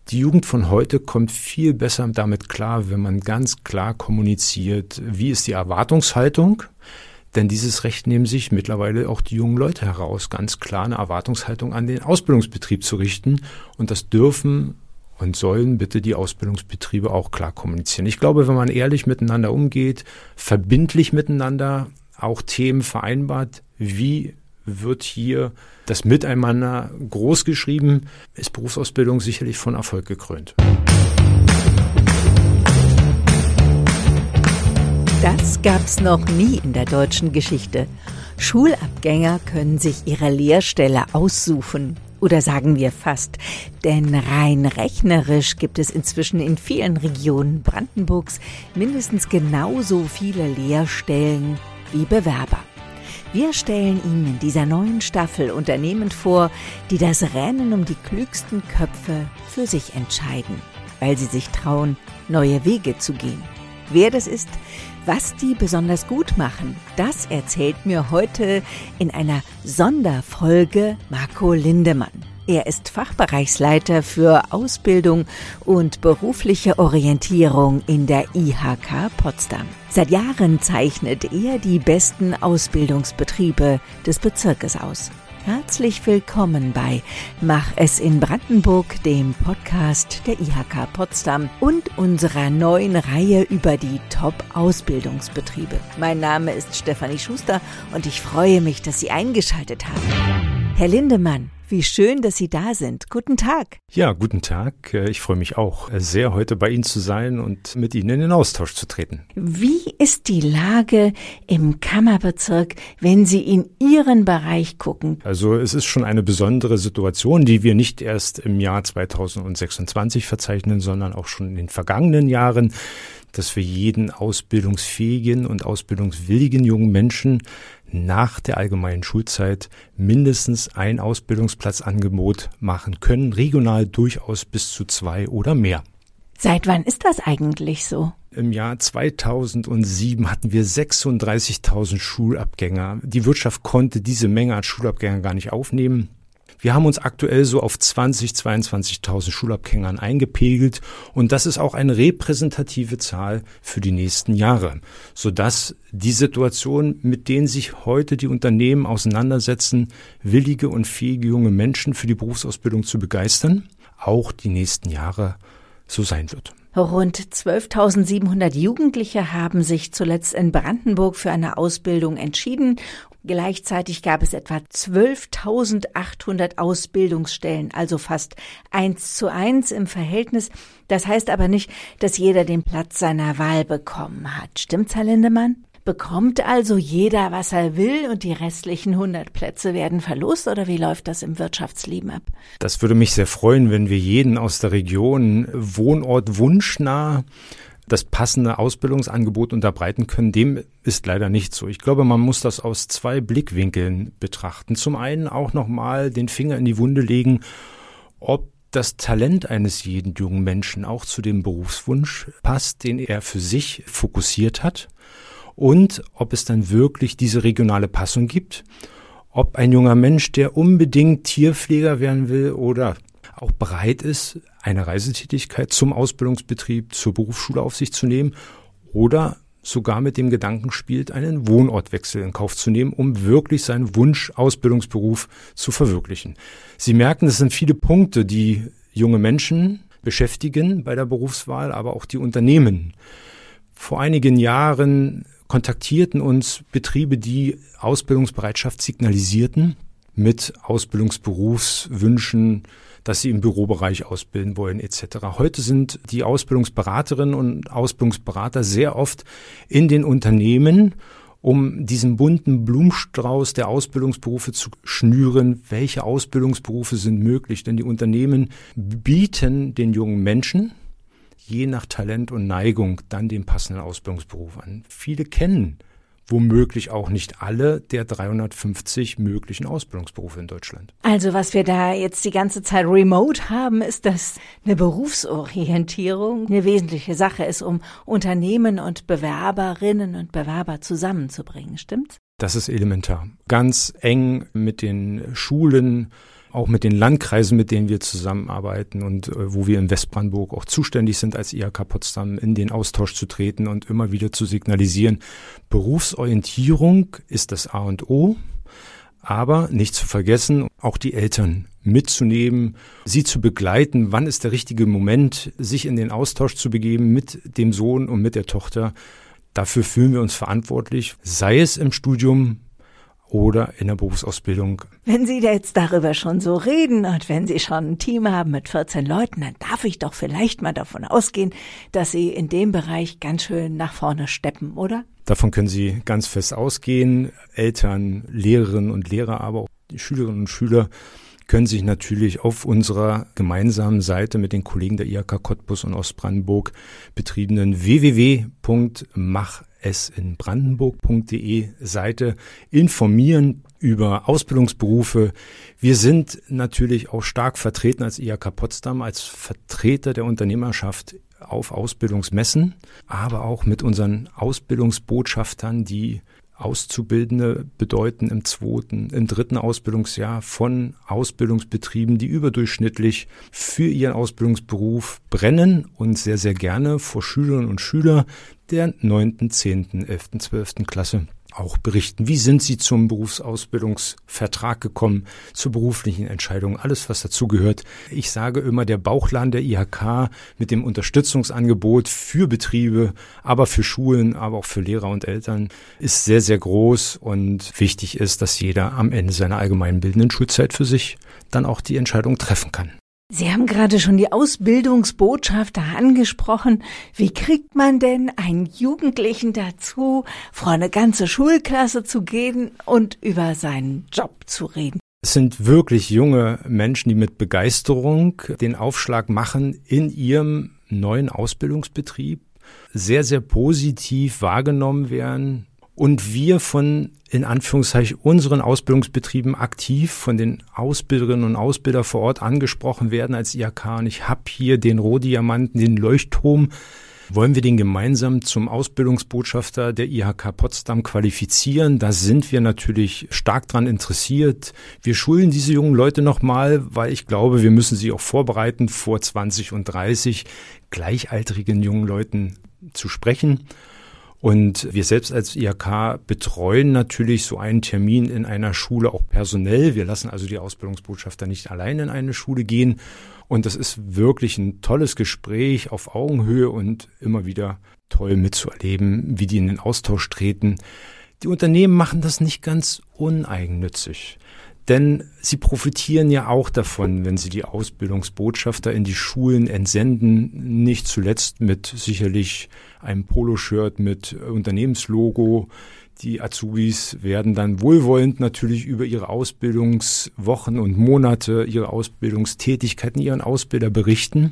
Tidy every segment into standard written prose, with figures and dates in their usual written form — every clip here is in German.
Die Jugend von heute kommt viel besser damit klar, wenn man ganz klar kommuniziert, wie ist die Erwartungshaltung. Denn dieses Recht nehmen sich mittlerweile auch die jungen Leute heraus, ganz klar eine Erwartungshaltung an den Ausbildungsbetrieb zu richten. Und das dürfen und sollen bitte die Ausbildungsbetriebe auch klar kommunizieren. Ich glaube, wenn man ehrlich miteinander umgeht, verbindlich miteinander auch Themen vereinbart, wie wird hier das Miteinander groß geschrieben, ist Berufsausbildung sicherlich von Erfolg gekrönt. Das gab's noch nie in der deutschen Geschichte. Schulabgänger können sich ihre Lehrstelle aussuchen. Oder sagen wir fast, denn rein rechnerisch gibt es inzwischen in vielen Regionen Brandenburgs mindestens genauso viele Lehrstellen wie Bewerber. Wir stellen Ihnen in dieser neuen Staffel Unternehmen vor, die das Rennen um die klügsten Köpfe für sich entscheiden, weil sie sich trauen, neue Wege zu gehen. Wer das ist, was die besonders gut machen, das erzählt mir heute in einer Sonderfolge Marco Lindemann. Er ist Fachbereichsleiter für Ausbildung und berufliche Orientierung in der IHK Potsdam. Seit Jahren zeichnet er die besten Ausbildungsbetriebe des Bezirkes aus. Herzlich willkommen bei Mach es in Brandenburg, dem Podcast der IHK Potsdam und unserer neuen Reihe über die Top-Ausbildungsbetriebe. Mein Name ist Stefanie Schuster und ich freue mich, dass Sie eingeschaltet haben. Herr Lindemann, wie schön, dass Sie da sind. Guten Tag. Ja, guten Tag. Ich freue mich auch sehr, heute bei Ihnen zu sein und mit Ihnen in den Austausch zu treten. Wie ist die Lage im Kammerbezirk, wenn Sie in Ihren Bereich gucken? Also es ist schon eine besondere Situation, die wir nicht erst im Jahr 2026 verzeichnen, sondern auch schon in den vergangenen Jahren, dass wir jeden ausbildungsfähigen und ausbildungswilligen jungen Menschen nach der allgemeinen Schulzeit mindestens ein Ausbildungsplatzangebot machen können, regional durchaus bis zu 2 oder mehr. Seit wann ist das eigentlich so? Im Jahr 2007 hatten wir 36.000 Schulabgänger. Die Wirtschaft konnte diese Menge an Schulabgängern gar nicht aufnehmen. Wir haben uns aktuell so auf 22.000 Schulabgängern eingepegelt und das ist auch eine repräsentative Zahl für die nächsten Jahre, sodass die Situation, mit denen sich heute die Unternehmen auseinandersetzen, willige und fähige junge Menschen für die Berufsausbildung zu begeistern, auch die nächsten Jahre so sein wird. Rund 12.700 Jugendliche haben sich zuletzt in Brandenburg für eine Ausbildung entschieden. Gleichzeitig gab es etwa 12.800 Ausbildungsstellen, also fast 1:1 im Verhältnis. Das heißt aber nicht, dass jeder den Platz seiner Wahl bekommen hat. Stimmt's, Herr Lindemann? Bekommt also jeder, was er will und die restlichen 100 Plätze werden verlost oder wie läuft das im Wirtschaftsleben ab? Das würde mich sehr freuen, wenn wir jeden aus der Region wohnortwunchnah das passende Ausbildungsangebot unterbreiten können. Dem ist leider nicht so. Ich glaube, man muss das aus 2 Blickwinkeln betrachten. Zum einen auch nochmal den Finger in die Wunde legen, ob das Talent eines jeden jungen Menschen auch zu dem Berufswunsch passt, den er für sich fokussiert hat. Und ob es dann wirklich diese regionale Passung gibt, ob ein junger Mensch, der unbedingt Tierpfleger werden will oder auch bereit ist, eine Reisetätigkeit zum Ausbildungsbetrieb, zur Berufsschule auf sich zu nehmen oder sogar mit dem Gedanken spielt, einen Wohnortwechsel in Kauf zu nehmen, um wirklich seinen Wunsch Ausbildungsberuf zu verwirklichen. Sie merken, es sind viele Punkte, die junge Menschen beschäftigen bei der Berufswahl, aber auch die Unternehmen. Vor einigen Jahren kontaktierten uns Betriebe, die Ausbildungsbereitschaft signalisierten mit Ausbildungsberufswünschen, dass sie im Bürobereich ausbilden wollen etc. Heute sind die Ausbildungsberaterinnen und Ausbildungsberater sehr oft in den Unternehmen, um diesen bunten Blumenstrauß der Ausbildungsberufe zu schnüren. Welche Ausbildungsberufe sind möglich? Denn die Unternehmen bieten den jungen Menschen je nach Talent und Neigung dann den passenden Ausbildungsberuf an. Viele kennen womöglich auch nicht alle der 350 möglichen Ausbildungsberufe in Deutschland. Also was wir da jetzt die ganze Zeit remote haben, ist, dass eine Berufsorientierung eine wesentliche Sache ist, um Unternehmen und Bewerberinnen und Bewerber zusammenzubringen. Stimmt's? Das ist elementar. Ganz eng mit den Schulen, auch mit den Landkreisen, mit denen wir zusammenarbeiten und wo wir in Westbrandenburg auch zuständig sind, als IHK Potsdam in den Austausch zu treten und immer wieder zu signalisieren, Berufsorientierung ist das A und O, aber nicht zu vergessen, auch die Eltern mitzunehmen, sie zu begleiten, wann ist der richtige Moment, sich in den Austausch zu begeben mit dem Sohn und mit der Tochter. Dafür fühlen wir uns verantwortlich, sei es im Studium oder in der Berufsausbildung. Wenn Sie jetzt darüber schon so reden und wenn Sie schon ein Team haben mit 14 Leuten, dann darf ich doch vielleicht mal davon ausgehen, dass Sie in dem Bereich ganz schön nach vorne steppen, oder? Davon können Sie ganz fest ausgehen. Eltern, Lehrerinnen und Lehrer, aber auch die Schülerinnen und Schüler können sich natürlich auf unserer gemeinsamen Seite mit den Kollegen der IHK Cottbus und Ostbrandenburg betriebenen www.machesinbrandenburg.de Seite informieren über Ausbildungsberufe. Wir sind natürlich auch stark vertreten als IHK Potsdam, als Vertreter der Unternehmerschaft auf Ausbildungsmessen, aber auch mit unseren Ausbildungsbotschaftern, die Auszubildende bedeuten im 2., im 3. Ausbildungsjahr von Ausbildungsbetrieben, die überdurchschnittlich für ihren Ausbildungsberuf brennen und sehr, sehr gerne vor Schülerinnen und Schülern der 9., 10., 11., 12. Klasse auch berichten. Wie sind Sie zum Berufsausbildungsvertrag gekommen, zur beruflichen Entscheidung, alles, was dazugehört. Ich sage immer, der Bauchladen der IHK mit dem Unterstützungsangebot für Betriebe, aber für Schulen, aber auch für Lehrer und Eltern ist sehr, sehr groß und wichtig ist, dass jeder am Ende seiner allgemeinbildenden Schulzeit für sich dann auch die Entscheidung treffen kann. Sie haben gerade schon die Ausbildungsbotschafter angesprochen. Wie kriegt man denn einen Jugendlichen dazu, vor eine ganze Schulklasse zu gehen und über seinen Job zu reden? Es sind wirklich junge Menschen, die mit Begeisterung den Aufschlag machen in ihrem neuen Ausbildungsbetrieb, sehr, sehr positiv wahrgenommen werden. Und wir von, in Anführungszeichen, unseren Ausbildungsbetrieben aktiv von den Ausbilderinnen und Ausbildern vor Ort angesprochen werden als IHK. Und ich habe hier den Rohdiamanten, den Leuchtturm. Wollen wir den gemeinsam zum Ausbildungsbotschafter der IHK Potsdam qualifizieren? Da sind wir natürlich stark dran interessiert. Wir schulen diese jungen Leute nochmal, weil ich glaube, wir müssen sie auch vorbereiten, vor 20 und 30 gleichaltrigen jungen Leuten zu sprechen. Und wir selbst als IHK betreuen natürlich so einen Termin in einer Schule auch personell. Wir lassen also die Ausbildungsbotschafter nicht allein in eine Schule gehen. Und das ist wirklich ein tolles Gespräch auf Augenhöhe und immer wieder toll mitzuerleben, wie die in den Austausch treten. Die Unternehmen machen das nicht ganz uneigennützig. Denn sie profitieren ja auch davon, wenn sie die Ausbildungsbotschafter in die Schulen entsenden, nicht zuletzt mit sicherlich einem Poloshirt mit Unternehmenslogo. Die Azubis werden dann wohlwollend natürlich über ihre Ausbildungswochen und Monate, ihre Ausbildungstätigkeiten, ihren Ausbilder berichten,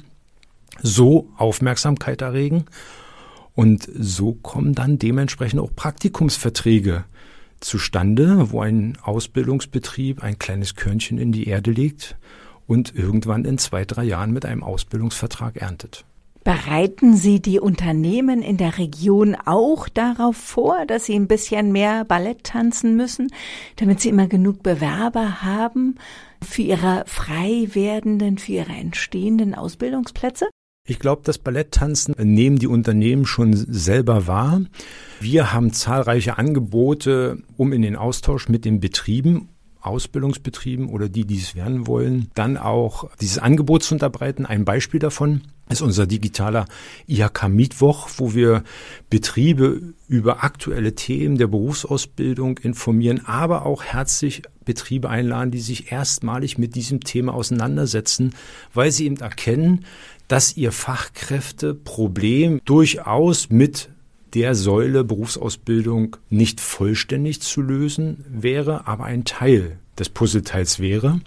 so Aufmerksamkeit erregen und so kommen dann dementsprechend auch Praktikumsverträge zustande, wo ein Ausbildungsbetrieb ein kleines Körnchen in die Erde legt und irgendwann in 2-3 Jahren mit einem Ausbildungsvertrag erntet. Bereiten Sie die Unternehmen in der Region auch darauf vor, dass sie ein bisschen mehr Ballett tanzen müssen, damit sie immer genug Bewerber haben für ihre frei werdenden, für ihre entstehenden Ausbildungsplätze? Ich glaube, das Balletttanzen nehmen die Unternehmen schon selber wahr. Wir haben zahlreiche Angebote, um in den Austausch mit den Betrieben, Ausbildungsbetrieben oder die es werden wollen, dann auch dieses Angebot zu unterbreiten. Ein Beispiel davon ist unser digitaler IHK-Mittwoch, wo wir Betriebe über aktuelle Themen der Berufsausbildung informieren, aber auch herzlich Betriebe einladen, die sich erstmalig mit diesem Thema auseinandersetzen, weil sie eben erkennen, dass ihr Fachkräfteproblem durchaus mit der Säule Berufsausbildung nicht vollständig zu lösen wäre, aber ein Teil des Puzzleteils wäre.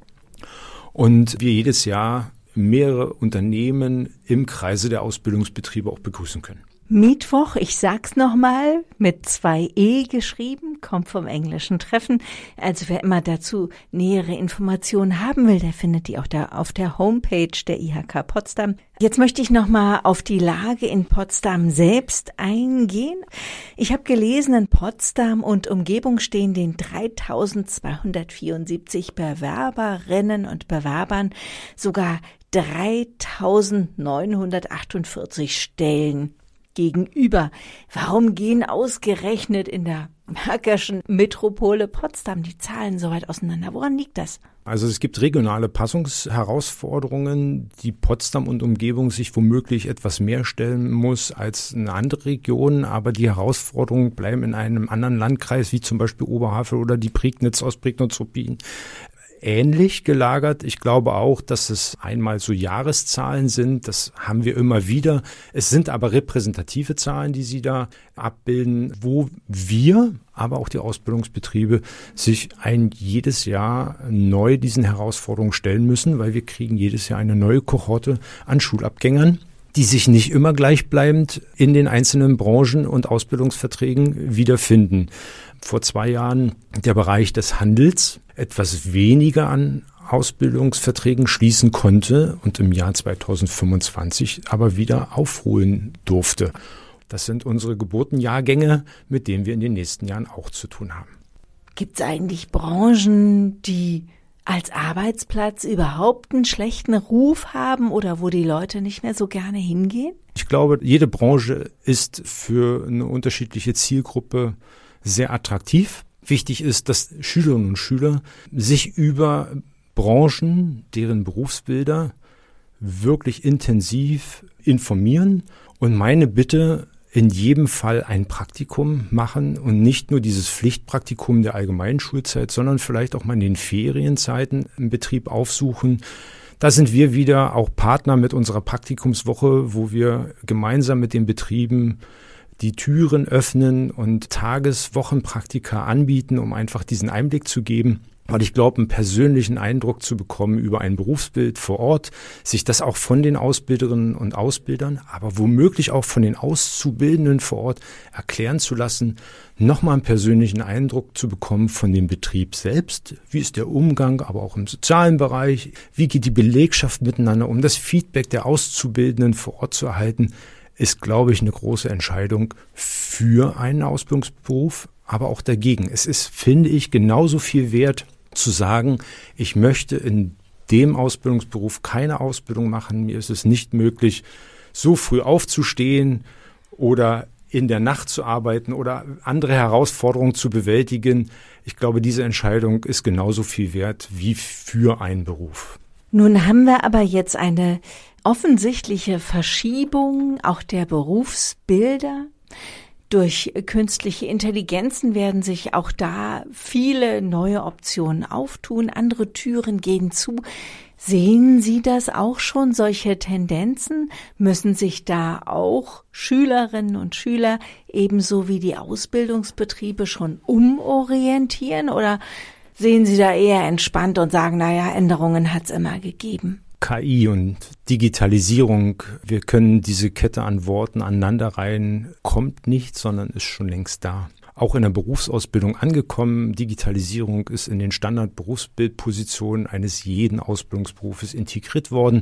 Und wir jedes Jahr mehrere Unternehmen im Kreise der Ausbildungsbetriebe auch begrüßen können. Mittwoch, ich sag's nochmal, mit 2 E geschrieben, kommt vom englischen Treffen. Also wer immer dazu nähere Informationen haben will, der findet die auch da auf der Homepage der IHK Potsdam. Jetzt möchte ich nochmal auf die Lage in Potsdam selbst eingehen. Ich habe gelesen, in Potsdam und Umgebung stehen den 3.274 Bewerberinnen und Bewerbern sogar 3.948 Stellen gegenüber. Warum gehen ausgerechnet in der märkischen Metropole Potsdam die Zahlen so weit auseinander? Woran liegt das? Also es gibt regionale Passungsherausforderungen, die Potsdam und Umgebung sich womöglich etwas mehr stellen muss als eine andere Region, aber die Herausforderungen bleiben in einem anderen Landkreis, wie zum Beispiel Oberhavel oder die Prignitz, Ostprignitz-Ruppin, ähnlich gelagert. Ich glaube auch, dass es einmal so Jahreszahlen sind. Das haben wir immer wieder. Es sind aber repräsentative Zahlen, die Sie da abbilden, wo wir, aber auch die Ausbildungsbetriebe sich jedes Jahr neu diesen Herausforderungen stellen müssen, weil wir kriegen jedes Jahr eine neue Kohorte an Schulabgängern, die sich nicht immer gleichbleibend in den einzelnen Branchen und Ausbildungsverträgen wiederfinden. Vor 2 Jahren der Bereich des Handels etwas weniger an Ausbildungsverträgen schließen konnte und im Jahr 2025 aber wieder aufholen durfte. Das sind unsere Geburtenjahrgänge, mit denen wir in den nächsten Jahren auch zu tun haben. Gibt es eigentlich Branchen, die als Arbeitsplatz überhaupt einen schlechten Ruf haben oder wo die Leute nicht mehr so gerne hingehen? Ich glaube, jede Branche ist für eine unterschiedliche Zielgruppe sehr attraktiv. Wichtig ist, dass Schülerinnen und Schüler sich über Branchen, deren Berufsbilder wirklich intensiv informieren. Und meine Bitte, in jedem Fall ein Praktikum machen und nicht nur dieses Pflichtpraktikum der allgemeinen Schulzeit, sondern vielleicht auch mal in den Ferienzeiten im Betrieb aufsuchen. Da sind wir wieder auch Partner mit unserer Praktikumswoche, wo wir gemeinsam mit den Betrieben die Türen öffnen und Tageswochenpraktika anbieten, um einfach diesen Einblick zu geben. Weil ich glaube, einen persönlichen Eindruck zu bekommen über ein Berufsbild vor Ort, sich das auch von den Ausbilderinnen und Ausbildern, aber womöglich auch von den Auszubildenden vor Ort erklären zu lassen, nochmal einen persönlichen Eindruck zu bekommen von dem Betrieb selbst. Wie ist der Umgang, aber auch im sozialen Bereich? Wie geht die Belegschaft miteinander, um das Feedback der Auszubildenden vor Ort zu erhalten? Ist, glaube ich, eine große Entscheidung für einen Ausbildungsberuf, aber auch dagegen. Es ist, finde ich, genauso viel wert zu sagen, ich möchte in dem Ausbildungsberuf keine Ausbildung machen. Mir ist es nicht möglich, so früh aufzustehen oder in der Nacht zu arbeiten oder andere Herausforderungen zu bewältigen. Ich glaube, diese Entscheidung ist genauso viel wert wie für einen Beruf. Nun haben wir aber jetzt eine offensichtliche Verschiebung auch der Berufsbilder. Durch künstliche Intelligenzen werden sich auch da viele neue Optionen auftun, andere Türen gehen zu. Sehen Sie das auch schon, solche Tendenzen? Müssen sich da auch Schülerinnen und Schüler ebenso wie die Ausbildungsbetriebe schon umorientieren oder sehen Sie da eher entspannt und sagen, naja, Änderungen hat's immer gegeben? KI und Digitalisierung, wir können diese Kette an Worten aneinanderreihen, kommt nicht, sondern ist schon längst da. Auch in der Berufsausbildung angekommen. Digitalisierung ist in den Standard-Berufsbildpositionen eines jeden Ausbildungsberufes integriert worden.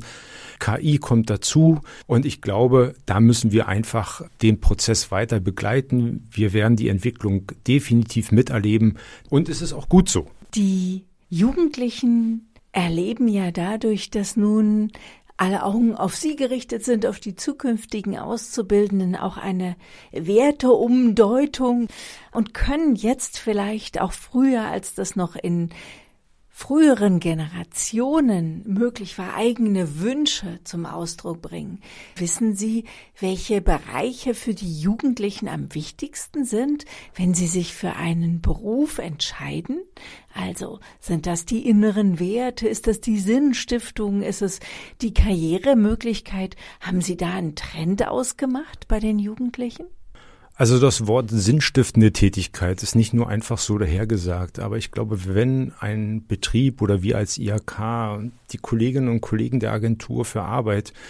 KI kommt dazu und ich glaube, da müssen wir einfach den Prozess weiter begleiten. Wir werden die Entwicklung definitiv miterleben und es ist auch gut so. Die Jugendlichen erleben ja dadurch, dass nun alle Augen auf sie gerichtet sind, auf die zukünftigen Auszubildenden, auch eine Werteumdeutung und können jetzt vielleicht auch früher, als das noch in früheren Generationen möglich war, eigene Wünsche zum Ausdruck bringen. Wissen Sie, welche Bereiche für die Jugendlichen am wichtigsten sind, wenn sie sich für einen Beruf entscheiden? Also, sind das die inneren Werte? Ist das die Sinnstiftung? Ist es die Karrieremöglichkeit? Haben Sie da einen Trend ausgemacht bei den Jugendlichen? Also das Wort sinnstiftende Tätigkeit ist nicht nur einfach so dahergesagt, aber ich glaube, wenn ein Betrieb oder wir als IHK und die Kolleginnen und Kollegen der Agentur für Arbeit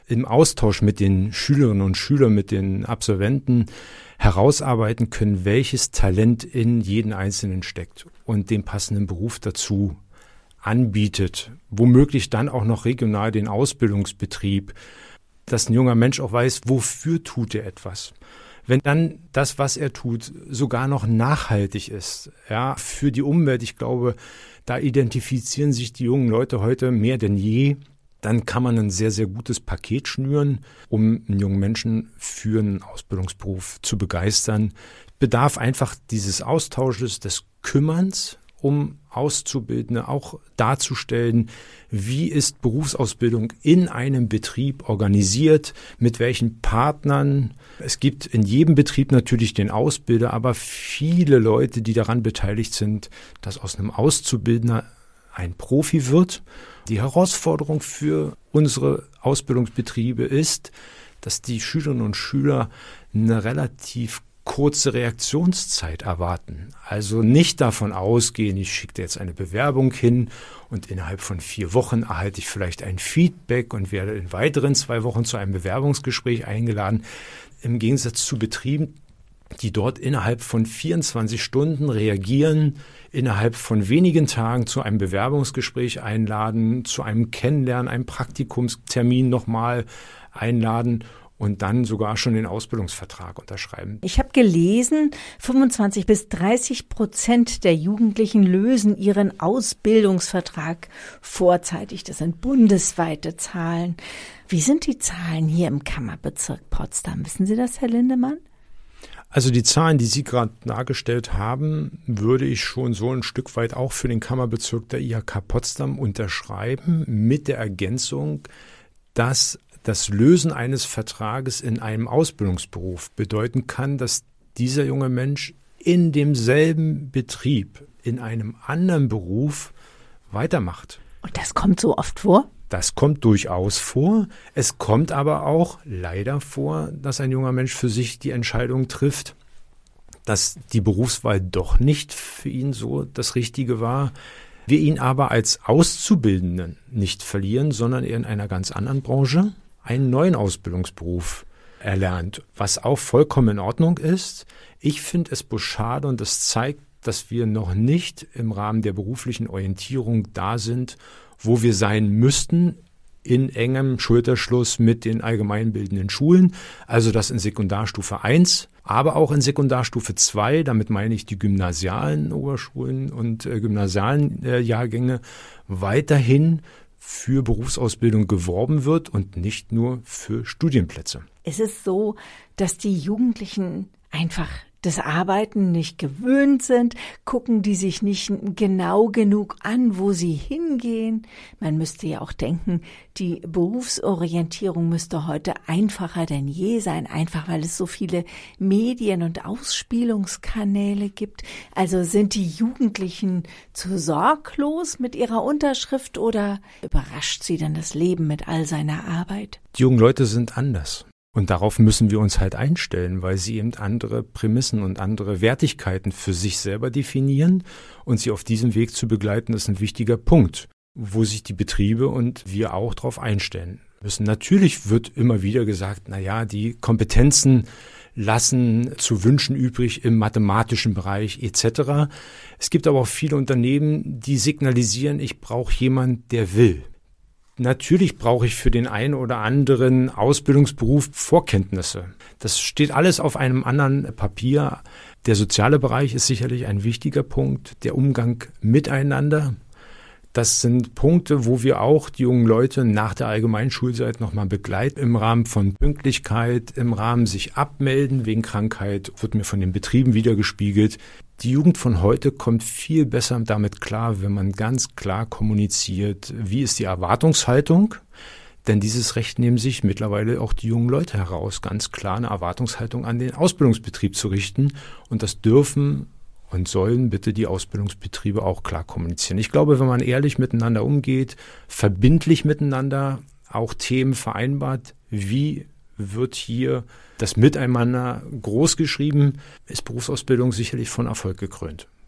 im Austausch mit den Schülerinnen und Schülern, mit den Absolventen herausarbeiten können, welches Talent in jeden Einzelnen steckt und den passenden Beruf dazu anbietet. Womöglich dann auch noch regional den Ausbildungsbetrieb, dass ein junger Mensch auch weiß, wofür tut er etwas. Wenn dann das, was er tut, sogar noch nachhaltig ist, ja, für die Umwelt, ich glaube, da identifizieren sich die jungen Leute heute mehr denn je, dann kann man ein sehr, sehr gutes Paket schnüren, um einen jungen Menschen für einen Ausbildungsberuf zu begeistern. Bedarf einfach dieses Austausches, des Kümmerns, um Auszubildende auch darzustellen, wie ist Berufsausbildung in einem Betrieb organisiert, mit welchen Partnern. Es gibt in jedem Betrieb natürlich den Ausbilder, aber viele Leute, die daran beteiligt sind, dass aus einem Auszubildender ein Profi wird. Die Herausforderung für unsere Ausbildungsbetriebe ist, dass die Schülerinnen und Schüler eine relativ kurze Reaktionszeit erwarten. Also nicht davon ausgehen, ich schicke jetzt eine Bewerbung hin und innerhalb von 4 Wochen erhalte ich vielleicht ein Feedback und werde in weiteren 2 Wochen zu einem Bewerbungsgespräch eingeladen. Im Gegensatz zu Betrieben, die dort innerhalb von 24 Stunden reagieren, innerhalb von wenigen Tagen zu einem Bewerbungsgespräch einladen, zu einem Kennenlernen, einem Praktikumstermin nochmal einladen und dann sogar schon den Ausbildungsvertrag unterschreiben. Ich habe gelesen, 25-30% der Jugendlichen lösen ihren Ausbildungsvertrag vorzeitig. Das sind bundesweite Zahlen. Wie sind die Zahlen hier im Kammerbezirk Potsdam? Wissen Sie das, Herr Lindemann? Also die Zahlen, die Sie gerade dargestellt haben, würde ich schon so ein Stück weit auch für den Kammerbezirk der IHK Potsdam unterschreiben, mit der Ergänzung, dass das Lösen eines Vertrages in einem Ausbildungsberuf bedeuten kann, dass dieser junge Mensch in demselben Betrieb, in einem anderen Beruf weitermacht. Und das kommt so oft vor? Das kommt durchaus vor. Es kommt aber auch leider vor, dass ein junger Mensch für sich die Entscheidung trifft, dass die Berufswahl doch nicht für ihn so das Richtige war. Wir ihn aber als Auszubildenden nicht verlieren, sondern er in einer ganz anderen Branche einen neuen Ausbildungsberuf erlernt, was auch vollkommen in Ordnung ist. Ich finde es bloß schade und das zeigt, dass wir noch nicht im Rahmen der beruflichen Orientierung da sind, wo wir sein müssten, in engem Schulterschluss mit den allgemeinbildenden Schulen, also das in Sekundarstufe 1, aber auch in Sekundarstufe 2, damit meine ich die gymnasialen Oberschulen und gymnasialen Jahrgänge, weiterhin für Berufsausbildung geworben wird und nicht nur für Studienplätze. Es ist so, dass die Jugendlichen einfach das Arbeiten nicht gewöhnt sind, gucken die sich nicht genau genug an, wo sie hingehen. Man müsste ja auch denken, die Berufsorientierung müsste heute einfacher denn je sein, einfach weil es so viele Medien- und Ausspielungskanäle gibt. Also sind die Jugendlichen zu sorglos mit ihrer Unterschrift oder überrascht sie dann das Leben mit all seiner Arbeit? Die jungen Leute sind anders. Und darauf müssen wir uns halt einstellen, weil sie eben andere Prämissen und andere Wertigkeiten für sich selber definieren. Und sie auf diesem Weg zu begleiten, ist ein wichtiger Punkt, wo sich die Betriebe und wir auch darauf einstellen müssen. Natürlich wird immer wieder gesagt, die Kompetenzen lassen zu wünschen übrig im mathematischen Bereich etc. Es gibt aber auch viele Unternehmen, die signalisieren, ich brauche jemanden, der will. Natürlich brauche ich für den einen oder anderen Ausbildungsberuf Vorkenntnisse. Das steht alles auf einem anderen Papier. Der soziale Bereich ist sicherlich ein wichtiger Punkt, der Umgang miteinander. Das sind Punkte, wo wir auch die jungen Leute nach der Allgemeinschulzeit nochmal begleiten. Im Rahmen von Pünktlichkeit, im Rahmen sich abmelden wegen Krankheit, wird mir von den Betrieben wiedergespiegelt. Die Jugend von heute kommt viel besser damit klar, wenn man ganz klar kommuniziert, wie ist die Erwartungshaltung. Denn dieses Recht nehmen sich mittlerweile auch die jungen Leute heraus, ganz klar eine Erwartungshaltung an den Ausbildungsbetrieb zu richten. Und das dürfen und sollen bitte die Ausbildungsbetriebe auch klar kommunizieren. Ich glaube, wenn man ehrlich miteinander umgeht, verbindlich miteinander auch Themen vereinbart, wie wird hier das Miteinander groß geschrieben, ist Berufsausbildung sicherlich von Erfolg gekrönt.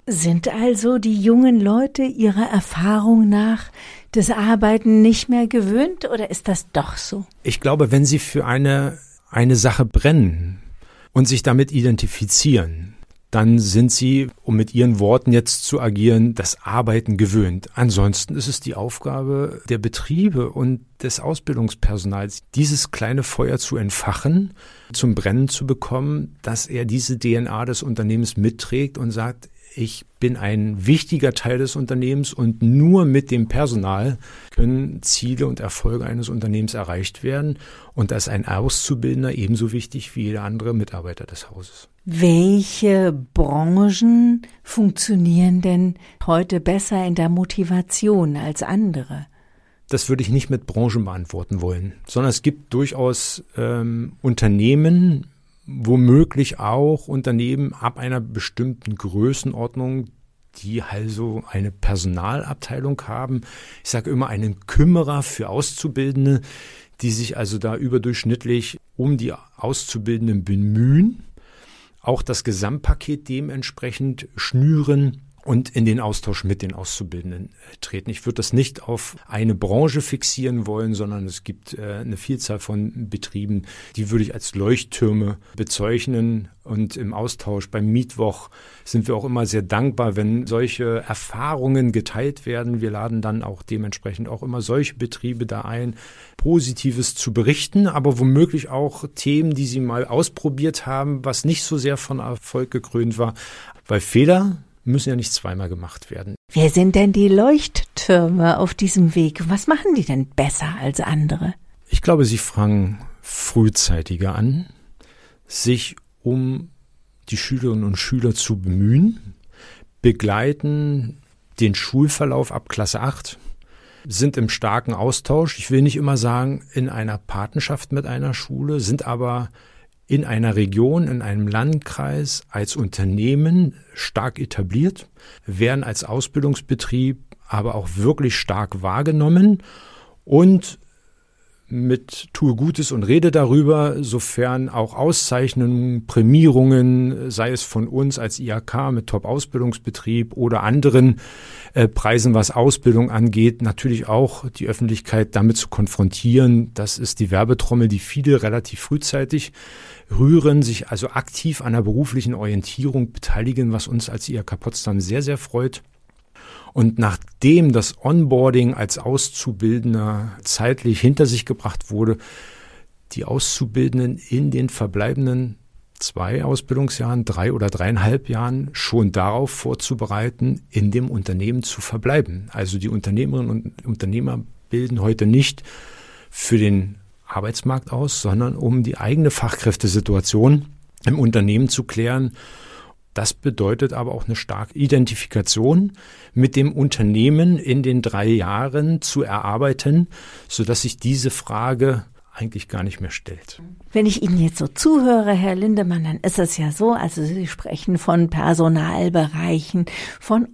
Sind also die jungen Leute ihrer Erfahrung nach das Arbeiten nicht mehr gewöhnt oder ist das doch so? Ich glaube, wenn sie für eine Sache brennen und sich damit identifizieren, dann sind sie, um mit ihren Worten jetzt zu agieren, das Arbeiten gewöhnt. Ansonsten ist es die Aufgabe der Betriebe und des Ausbildungspersonals, dieses kleine Feuer zu entfachen, zum Brennen zu bekommen, dass er diese DNA des Unternehmens mitträgt und sagt, ich bin ein wichtiger Teil des Unternehmens und nur mit dem Personal können Ziele und Erfolge eines Unternehmens erreicht werden. Und da ist ein Auszubildender ebenso wichtig wie jeder andere Mitarbeiter des Hauses. Welche Branchen funktionieren denn heute besser in der Motivation als andere? Das würde ich nicht mit Branchen beantworten wollen, sondern es gibt durchaus Unternehmen, womöglich auch Unternehmen ab einer bestimmten Größenordnung, die also eine Personalabteilung haben. Ich sage immer einen Kümmerer für Auszubildende, die sich also da überdurchschnittlich um die Auszubildenden bemühen, auch das Gesamtpaket dementsprechend schnüren und in den Austausch mit den Auszubildenden treten. Ich würde das nicht auf eine Branche fixieren wollen, sondern es gibt eine Vielzahl von Betrieben, die würde ich als Leuchttürme bezeichnen. Und im Austausch beim Mittwoch sind wir auch immer sehr dankbar, wenn solche Erfahrungen geteilt werden. Wir laden dann auch dementsprechend auch immer solche Betriebe da ein, Positives zu berichten, aber womöglich auch Themen, die sie mal ausprobiert haben, was nicht so sehr von Erfolg gekrönt war, weil Fehler müssen ja nicht zweimal gemacht werden. Wer sind denn die Leuchttürme auf diesem Weg? Was machen die denn besser als andere? Ich glaube, sie fangen frühzeitiger an, sich um die Schülerinnen und Schüler zu bemühen, begleiten den Schulverlauf ab Klasse 8, sind im starken Austausch. Ich will nicht immer sagen, in einer Patenschaft mit einer Schule, sind aber in einer Region, in einem Landkreis als Unternehmen stark etabliert, werden als Ausbildungsbetrieb aber auch wirklich stark wahrgenommen und mit Tue Gutes und rede darüber, sofern auch Auszeichnungen, Prämierungen, sei es von uns als IHK mit Top-Ausbildungsbetrieb oder anderen Preisen, was Ausbildung angeht, natürlich auch die Öffentlichkeit damit zu konfrontieren. Das ist die Werbetrommel, die viele relativ frühzeitig rühren, sich also aktiv an der beruflichen Orientierung beteiligen, was uns als IHK Potsdam sehr, sehr freut. Und nachdem das Onboarding als Auszubildender zeitlich hinter sich gebracht wurde, die Auszubildenden in den verbleibenden 2 Ausbildungsjahren, 3 oder 3,5 Jahren schon darauf vorzubereiten, in dem Unternehmen zu verbleiben. Also die Unternehmerinnen und Unternehmer bilden heute nicht für den Arbeitsmarkt aus, sondern um die eigene Fachkräftesituation im Unternehmen zu klären. Das bedeutet aber auch eine starke Identifikation mit dem Unternehmen in den 3 Jahren zu erarbeiten, sodass sich diese Frage eigentlich gar nicht mehr stellt. Wenn ich Ihnen jetzt so zuhöre, Herr Lindemann, dann ist es ja so, also Sie sprechen von Personalbereichen, von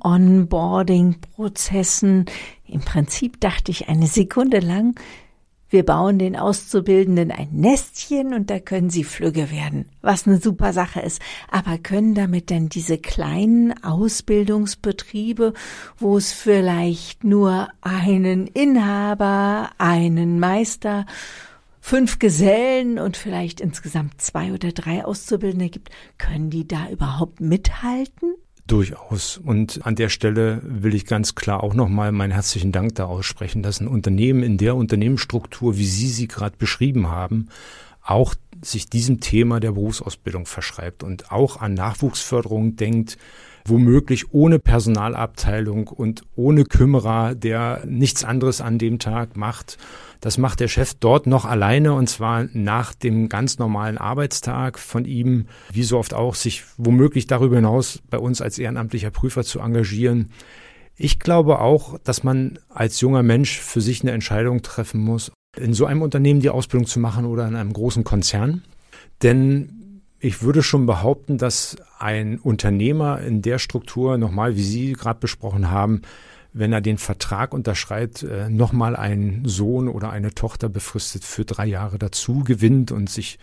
Onboarding-Prozessen. Im Prinzip dachte ich eine Sekunde lang, wir bauen den Auszubildenden ein Nestchen und da können sie flügge werden, was eine super Sache ist. Aber können damit denn diese kleinen Ausbildungsbetriebe, wo es vielleicht nur einen Inhaber, einen Meister, 5 Gesellen und vielleicht insgesamt 2 oder 3 Auszubildende gibt, können die da überhaupt mithalten? Durchaus. Und an der Stelle will ich ganz klar auch nochmal meinen herzlichen Dank da aussprechen, dass ein Unternehmen in der Unternehmensstruktur, wie Sie sie gerade beschrieben haben, auch sich diesem Thema der Berufsausbildung verschreibt und auch an Nachwuchsförderung denkt, womöglich ohne Personalabteilung und ohne Kümmerer, der nichts anderes an dem Tag macht. Das macht der Chef dort noch alleine und zwar nach dem ganz normalen Arbeitstag von ihm, wie so oft auch, sich womöglich darüber hinaus bei uns als ehrenamtlicher Prüfer zu engagieren. Ich glaube auch, dass man als junger Mensch für sich eine Entscheidung treffen muss, in so einem Unternehmen die Ausbildung zu machen oder in einem großen Konzern. Denn ich würde schon behaupten, dass ein Unternehmer in der Struktur, nochmal, wie Sie gerade besprochen haben, wenn er den Vertrag unterschreibt, nochmal einen Sohn oder eine Tochter befristet für 3 Jahre dazu gewinnt und sich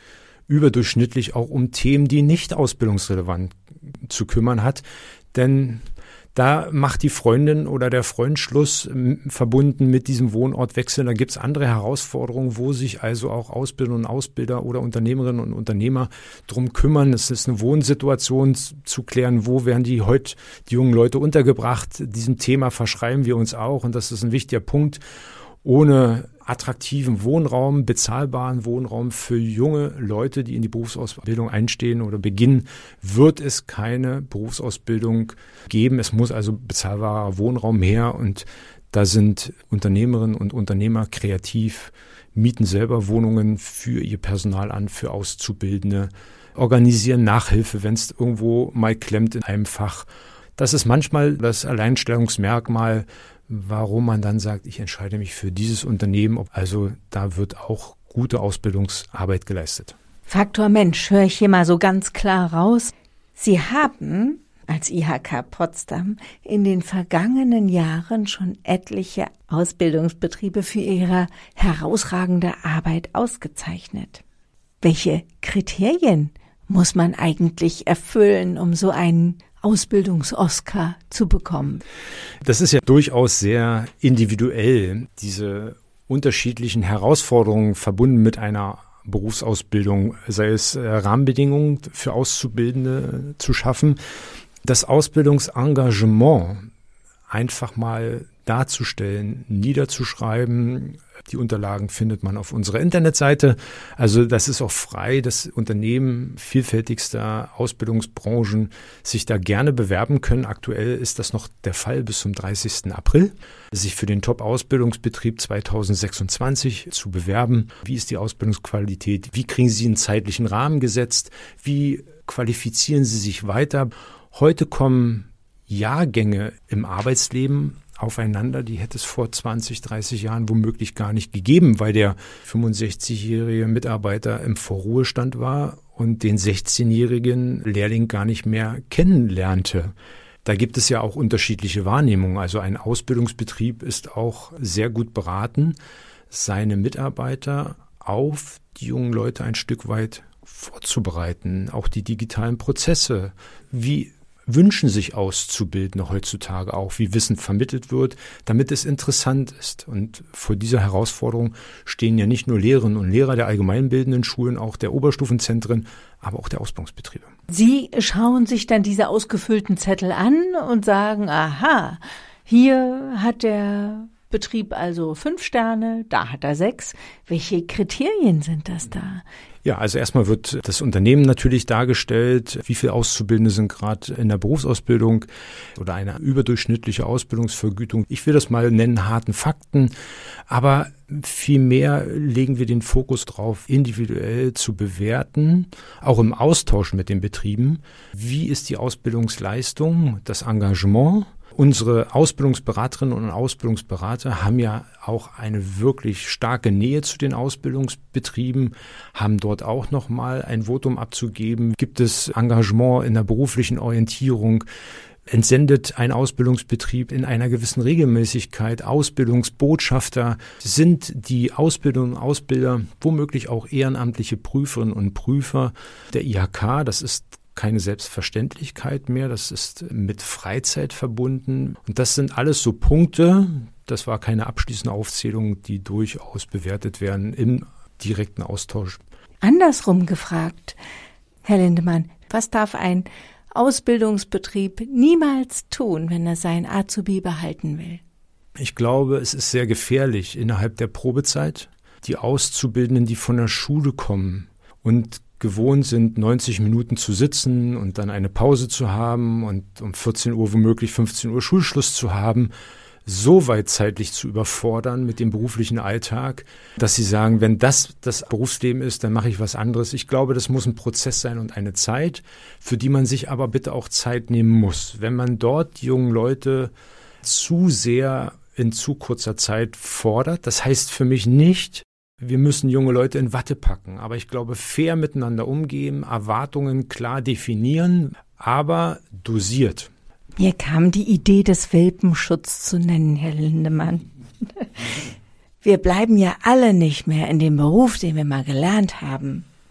überdurchschnittlich auch um Themen, die nicht ausbildungsrelevant zu kümmern hat. Denn da macht die Freundin oder der Freund Schluss, verbunden mit diesem Wohnortwechsel. Da gibt's andere Herausforderungen, wo sich also auch Ausbilderinnen und Ausbilder oder Unternehmerinnen und Unternehmer drum kümmern. Es ist eine Wohnsituation zu klären, wo werden die jungen Leute untergebracht. Diesem Thema verschreiben wir uns auch und das ist ein wichtiger Punkt. Ohne attraktiven Wohnraum, bezahlbaren Wohnraum für junge Leute, die in die Berufsausbildung einstehen oder beginnen, wird es keine Berufsausbildung geben. Es muss also bezahlbarer Wohnraum her und da sind Unternehmerinnen und Unternehmer kreativ, mieten selber Wohnungen für ihr Personal an, für Auszubildende, organisieren Nachhilfe, wenn es irgendwo mal klemmt in einem Fach. Das ist manchmal das Alleinstellungsmerkmal, warum man dann sagt, ich entscheide mich für dieses Unternehmen. Also da wird auch gute Ausbildungsarbeit geleistet. Faktor Mensch höre ich hier mal so ganz klar raus. Sie haben als IHK Potsdam in den vergangenen Jahren schon etliche Ausbildungsbetriebe für ihre herausragende Arbeit ausgezeichnet. Welche Kriterien muss man eigentlich erfüllen, um so einen Ausbildungs-Oscar zu bekommen? Das ist ja durchaus sehr individuell, diese unterschiedlichen Herausforderungen verbunden mit einer Berufsausbildung, sei es Rahmenbedingungen für Auszubildende zu schaffen, das Ausbildungsengagement einfach mal darzustellen, niederzuschreiben. Die Unterlagen findet man auf unserer Internetseite. Also das ist auch frei, dass Unternehmen vielfältigster Ausbildungsbranchen sich da gerne bewerben können. Aktuell ist das noch der Fall bis zum 30. April, sich für den Top-Ausbildungsbetrieb 2026 zu bewerben. Wie ist die Ausbildungsqualität? Wie kriegen Sie einen zeitlichen Rahmen gesetzt? Wie qualifizieren Sie sich weiter? Heute kommen Jahrgänge im Arbeitsleben aufeinander, die hätte es vor 20, 30 Jahren womöglich gar nicht gegeben, weil der 65-jährige Mitarbeiter im Vorruhestand war und den 16-jährigen Lehrling gar nicht mehr kennenlernte. Da gibt es ja auch unterschiedliche Wahrnehmungen. Also ein Ausbildungsbetrieb ist auch sehr gut beraten, seine Mitarbeiter auf die jungen Leute ein Stück weit vorzubereiten, auch die digitalen Prozesse. Wie wünschen sich Auszubildende heutzutage auch, wie Wissen vermittelt wird, damit es interessant ist. Und vor dieser Herausforderung stehen ja nicht nur Lehrerinnen und Lehrer der allgemeinbildenden Schulen, auch der Oberstufenzentren, aber auch der Ausbildungsbetriebe. Sie schauen sich dann diese ausgefüllten Zettel an und sagen, aha, hier hat der Betrieb also 5 Sterne, da hat er 6. Welche Kriterien sind das da? Ja, also erstmal wird das Unternehmen natürlich dargestellt, wie viele Auszubildende sind gerade in der Berufsausbildung oder eine überdurchschnittliche Ausbildungsvergütung. Ich will das mal nennen, harten Fakten, aber vielmehr legen wir den Fokus drauf, individuell zu bewerten, auch im Austausch mit den Betrieben. Wie ist die Ausbildungsleistung, das Engagement? Unsere Ausbildungsberaterinnen und Ausbildungsberater haben ja auch eine wirklich starke Nähe zu den Ausbildungsbetrieben, haben dort auch nochmal ein Votum abzugeben. Gibt es Engagement in der beruflichen Orientierung? Entsendet ein Ausbildungsbetrieb in einer gewissen Regelmäßigkeit Ausbildungsbotschafter? Sind die Ausbilderinnen und Ausbilder womöglich auch ehrenamtliche Prüferinnen und Prüfer der IHK? Das ist keine Selbstverständlichkeit mehr, das ist mit Freizeit verbunden. Und das sind alles so Punkte, das war keine abschließende Aufzählung, die durchaus bewertet werden im direkten Austausch. Andersrum gefragt, Herr Lindemann, was darf ein Ausbildungsbetrieb niemals tun, wenn er seinen Azubi behalten will? Ich glaube, es ist sehr gefährlich innerhalb der Probezeit. Die Auszubildenden, die von der Schule kommen und gewohnt sind, 90 Minuten zu sitzen und dann eine Pause zu haben und um 14 Uhr womöglich 15 Uhr Schulschluss zu haben, so weit zeitlich zu überfordern mit dem beruflichen Alltag, dass sie sagen, wenn das Berufsleben ist, dann mache ich was anderes. Ich glaube, das muss ein Prozess sein und eine Zeit, für die man sich aber bitte auch Zeit nehmen muss. Wenn man dort die jungen Leute zu sehr in zu kurzer Zeit fordert, das heißt für mich nicht, wir müssen junge Leute in Watte packen, aber ich glaube, fair miteinander umgehen, Erwartungen klar definieren, aber dosiert. Mir kam die Idee des Welpenschutz zu nennen, Herr Lindemann. Wir bleiben ja alle nicht mehr in dem Beruf, den wir mal gelernt haben.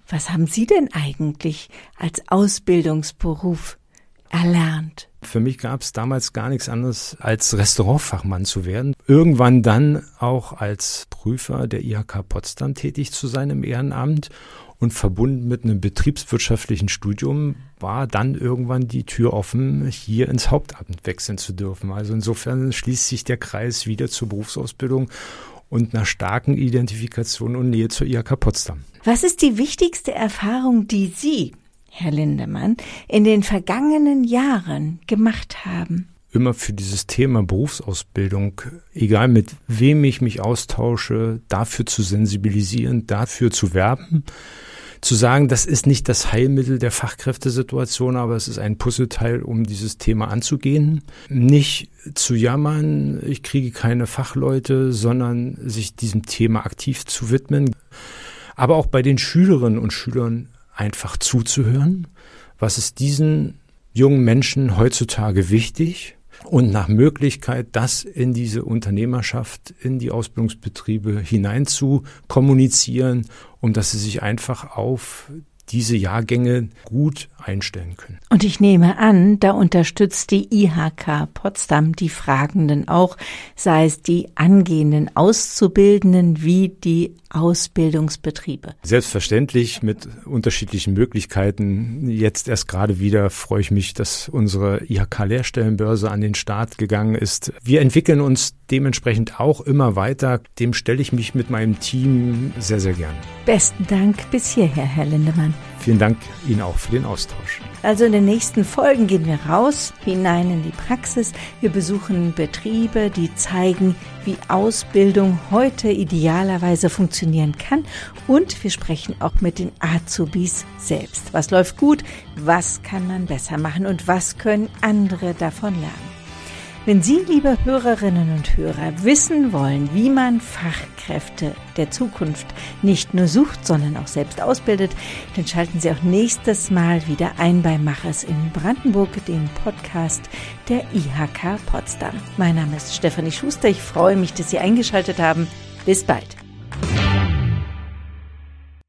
Was haben Sie denn eigentlich als Ausbildungsberuf erlernt? Für mich gab es damals gar nichts anderes, als Restaurantfachmann zu werden. Irgendwann dann auch als Prüfer der IHK Potsdam tätig zu sein im Ehrenamt. Und verbunden mit einem betriebswirtschaftlichen Studium war dann irgendwann die Tür offen, hier ins Hauptamt wechseln zu dürfen. Also insofern schließt sich der Kreis wieder zur Berufsausbildung und einer starken Identifikation und Nähe zur IHK Potsdam. Was ist die wichtigste Erfahrung, die Sie, Herr Lindemann, in den vergangenen Jahren gemacht haben? Immer für dieses Thema Berufsausbildung, egal mit wem ich mich austausche, dafür zu sensibilisieren, dafür zu werben, zu sagen, das ist nicht das Heilmittel der Fachkräftesituation, aber es ist ein Puzzleteil, um dieses Thema anzugehen. Nicht zu jammern, ich kriege keine Fachleute, sondern sich diesem Thema aktiv zu widmen. Aber auch bei den Schülerinnen und Schülern einfach zuzuhören. Was ist diesen jungen Menschen heutzutage wichtig? Und nach Möglichkeit, das in diese Unternehmerschaft, in die Ausbildungsbetriebe hinein zu kommunizieren, um dass sie sich einfach auf diese Jahrgänge gut einstellen können. Und ich nehme an, da unterstützt die IHK Potsdam die Fragenden auch, sei es die angehenden Auszubildenden wie die Ausbildungsbetriebe. Selbstverständlich mit unterschiedlichen Möglichkeiten. Jetzt erst gerade wieder freue ich mich, dass unsere IHK-Lehrstellenbörse an den Start gegangen ist. Wir entwickeln uns dementsprechend auch immer weiter. Dem stelle ich mich mit meinem Team sehr, sehr gern. Besten Dank bis hierher, Herr Lindemann. Vielen Dank Ihnen auch für den Austausch. Also in den nächsten Folgen gehen wir raus, hinein in die Praxis. Wir besuchen Betriebe, die zeigen, wie Ausbildung heute idealerweise funktionieren kann. Und wir sprechen auch mit den Azubis selbst. Was läuft gut? Was kann man besser machen? Und was können andere davon lernen? Wenn Sie, liebe Hörerinnen und Hörer, wissen wollen, wie man Fachkräfte der Zukunft nicht nur sucht, sondern auch selbst ausbildet, dann schalten Sie auch nächstes Mal wieder ein bei Mach es in Brandenburg, dem Podcast der IHK Potsdam. Mein Name ist Stefanie Schuster. Ich freue mich, dass Sie eingeschaltet haben. Bis bald.